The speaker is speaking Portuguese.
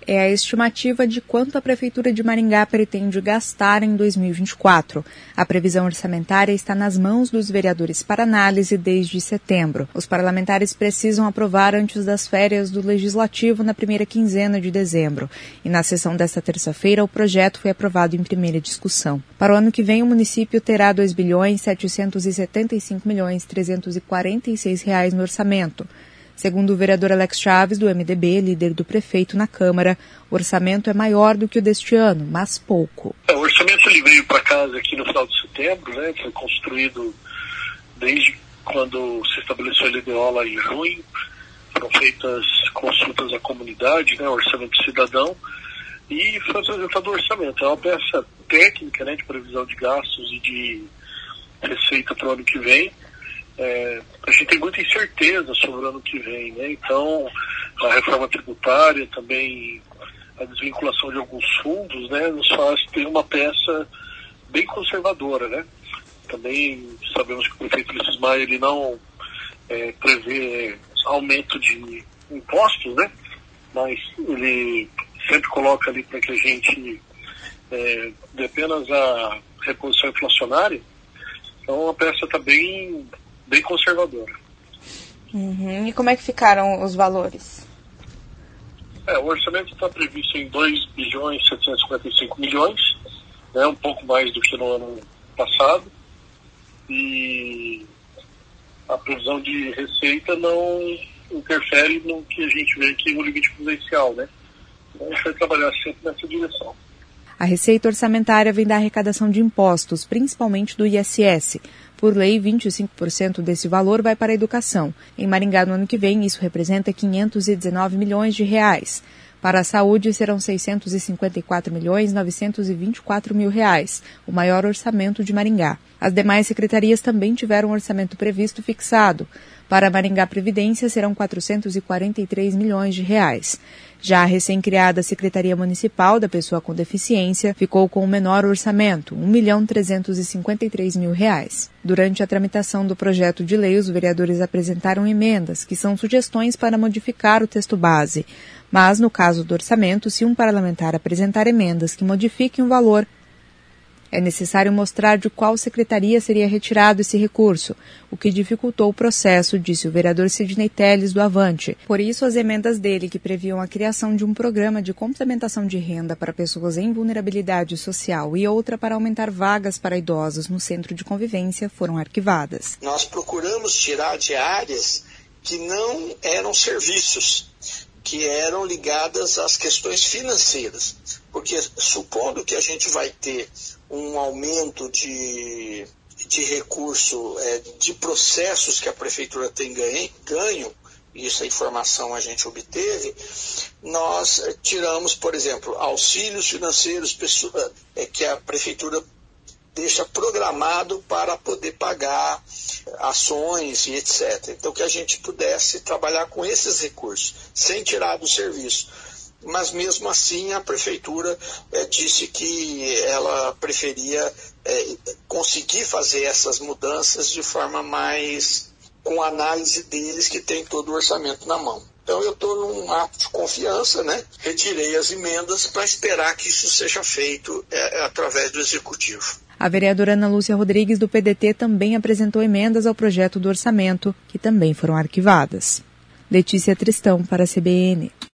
é a estimativa de quanto a Prefeitura de Maringá pretende gastar em 2024. A previsão orçamentária está nas mãos dos vereadores para análise desde setembro. Os parlamentares precisam aprovar antes das férias do Legislativo na primeira quinzena de dezembro. E na sessão desta terça-feira, o projeto foi aprovado em primeira discussão. Para o ano que vem, o município terá R$ 2.775.346 no orçamento. Segundo o vereador Alex Chaves, do MDB, líder do prefeito na Câmara, o orçamento é maior do que o deste ano, mas pouco. O orçamento ele veio para casa aqui no final de setembro, né? Foi construído desde quando se estabeleceu a LDO lá em junho. Foram feitas consultas à comunidade, né? Orçamento cidadão. E foi apresentado o orçamento. É uma peça técnica, né? De previsão de gastos e de receita para o ano que vem. A gente tem muita incerteza sobre o ano que vem, né? Então, a reforma tributária, também a desvinculação de alguns fundos, né, nos faz ter uma peça bem conservadora, né? Também sabemos que o prefeito Ulisses Maia, ele não prevê aumento de impostos, né? Mas ele sempre coloca ali para que a gente dê apenas a reposição inflacionária. Então, a peça está bem conservadora. E como é que ficaram os valores? O orçamento está previsto em 2.755 milhões, né, um pouco mais do que no ano passado, e a previsão de receita não interfere no que a gente vê aqui no limite prudencial, né? Então a gente vai trabalhar sempre nessa direção. A receita orçamentária vem da arrecadação de impostos, principalmente do ISS. Por lei, 25% desse valor vai para a educação. Em Maringá, no ano que vem, isso representa 519 milhões de reais. Para a saúde, serão 654.924 mil reais, o maior orçamento de Maringá. As demais secretarias também tiveram um orçamento previsto fixado. Para Maringá Previdência, serão 443 milhões de reais. Já a recém-criada Secretaria Municipal da Pessoa com Deficiência ficou com o menor orçamento, R$ 1.353.000 reais. Durante a tramitação do projeto de lei, os vereadores apresentaram emendas, que são sugestões para modificar o texto base. Mas, no caso do orçamento, se um parlamentar apresentar emendas que modifiquem o valor, é necessário mostrar de qual secretaria seria retirado esse recurso, o que dificultou o processo, disse o vereador Sidney Telles, do Avante. Por isso, as emendas dele, que previam a criação de um programa de complementação de renda para pessoas em vulnerabilidade social e outra para aumentar vagas para idosos no centro de convivência, foram arquivadas. Nós procuramos tirar de áreas que não eram serviços, que eram ligadas às questões financeiras. Porque supondo que a gente vai ter um aumento de recurso, de processos que a prefeitura tem ganho, essa informação a gente obteve, nós tiramos, por exemplo, auxílios financeiros que a prefeitura deixa programado para poder pagar ações e etc. Então, que a gente pudesse trabalhar com esses recursos, sem tirar do serviço. Mas mesmo assim a prefeitura disse que ela preferia conseguir fazer essas mudanças de forma mais com análise deles, que tem todo o orçamento na mão. Então eu estou num ato de confiança, né? Retirei as emendas para esperar que isso seja feito através do Executivo. A vereadora Ana Lúcia Rodrigues, do PDT, também apresentou emendas ao projeto do orçamento, que também foram arquivadas. Letícia Tristão, para a CBN.